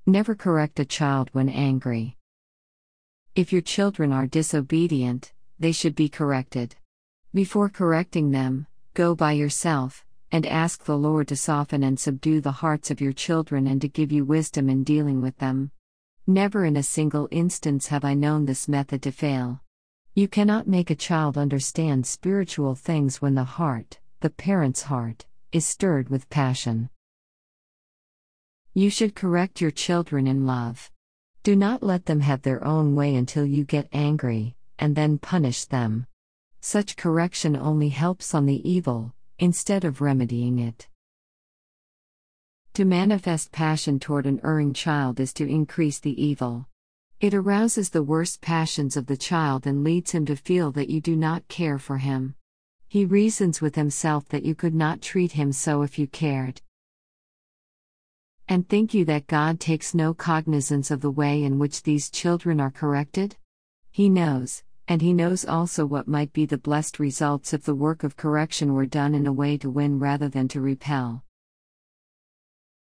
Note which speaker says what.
Speaker 1: Never correct a child when angry. If your children are disobedient, they should be corrected. Before correcting them, go by yourself, and ask the Lord to soften and subdue the hearts of your children and to give you wisdom in dealing with them. Never in a single instance have I known this method to fail. You cannot make a child understand spiritual things when the heart, the parent's heart, is stirred with passion. You should correct your children in love. Do not let them have their own way until you get angry, and then punish them. Such correction only helps on the evil, instead of remedying it. To manifest passion toward an erring child is to increase the evil. It arouses the worst passions of the child and leads him to feel that you do not care for him. He reasons with himself that you could not treat him so if you cared. And think you that God takes no cognizance of the way in which these children are corrected? He knows, and He knows also what might be the blessed results if the work of correction were done in a way to win rather than to repel.